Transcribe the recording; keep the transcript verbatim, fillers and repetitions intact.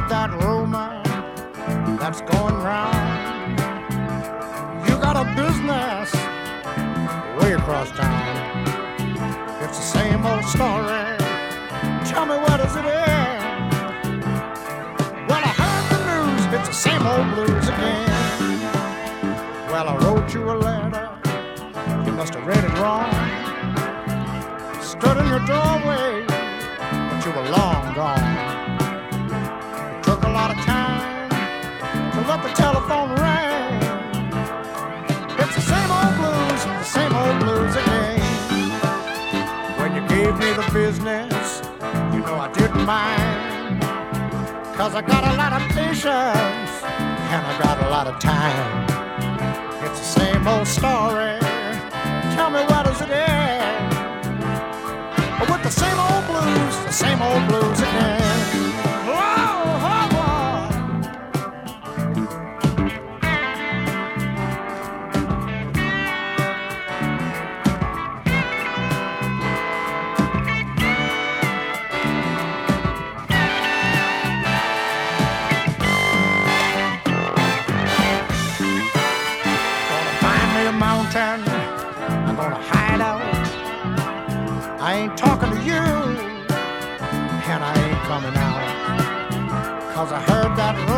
heard that rumor that's going round. You got a business way across town. It's the same old story. Tell me, where does it end? Well, I heard the news. It's the same old blues again. Well, I wrote you a letter. You must have read it wrong. Stood in your doorway, but you were long gone. It took a lot of time to let the telephone ring. It's the same old blues, the same old blues again. When you gave me the business, you know I didn't mind. Cause I got a lot of patience and I got a lot of time. It's the same old story. Tell me, where does it end? With the same old blues, the same old blues again. Whoa, whoa, whoa. Gonna find me a mountain. I'm gonna hide out. I ain't talking to you, and I ain't coming out. Cause I heard that